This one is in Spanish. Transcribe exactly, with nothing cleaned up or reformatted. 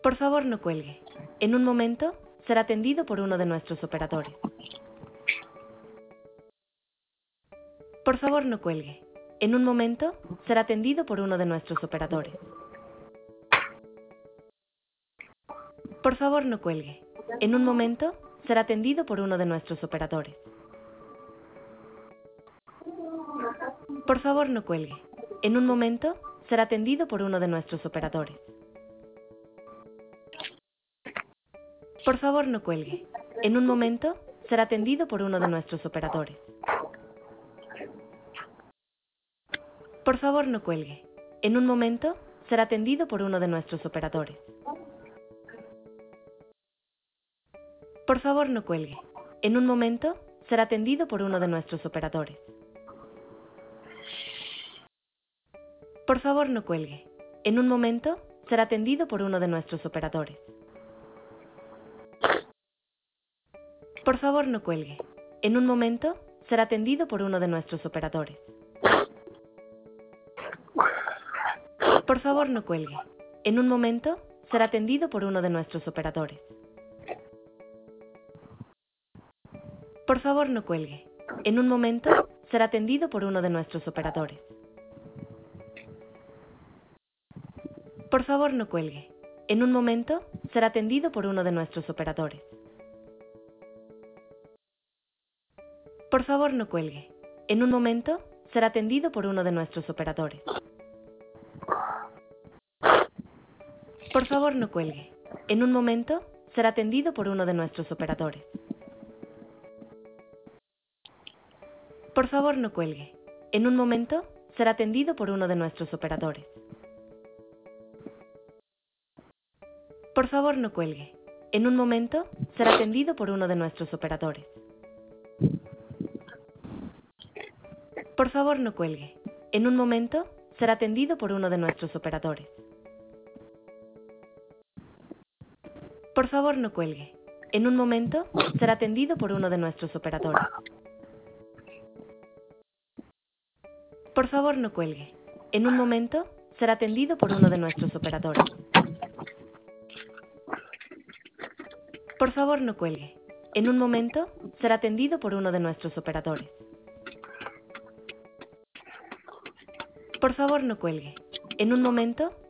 Por favor, no cuelgue. En un momento, será atendido por uno de nuestros operadores. Por favor, no cuelgue. En un momento, será atendido por uno de nuestros operadores. Por favor, no cuelgue. En un momento, será atendido por uno de nuestros operadores. Por favor, no cuelgue. En un momento, será atendido por uno de nuestros operadores. Por favor, no cuelgue. En un momento, será atendido por uno de nuestros operadores. Por favor, no cuelgue. En un momento, será atendido por uno de nuestros operadores. Por favor, no cuelgue. En un momento, será atendido por uno de nuestros operadores. Por favor, no cuelgue. En un momento, será atendido por uno de nuestros operadores. Por favor, no cuelgue. En un momento, será atendido por uno de nuestros operadores. Por favor, no cuelgue. En un momento, será atendido por uno de nuestros operadores. Por favor, no cuelgue. En un momento, será atendido por uno de nuestros operadores. Por favor, no cuelgue. En un momento, será atendido por uno de nuestros operadores. Por favor, no cuelgue. En un momento, será atendido por uno de nuestros operadores. Por favor, no cuelgue. En un momento, será atendido por uno de nuestros operadores. Por favor, no cuelgue. En un momento, será atendido por uno de nuestros operadores. Por favor, no cuelgue. En un momento, será atendido por uno de nuestros operadores. Por favor, no cuelgue. En un momento, será atendido por uno de nuestros operadores. Por favor, no cuelgue. En un momento, será atendido por uno de nuestros operadores. Por favor, no cuelgue. En un momento, será atendido por uno de nuestros operadores. Por favor, no cuelgue. En un momento, será atendido por uno de nuestros operadores. Por favor, no cuelgue. En un momento,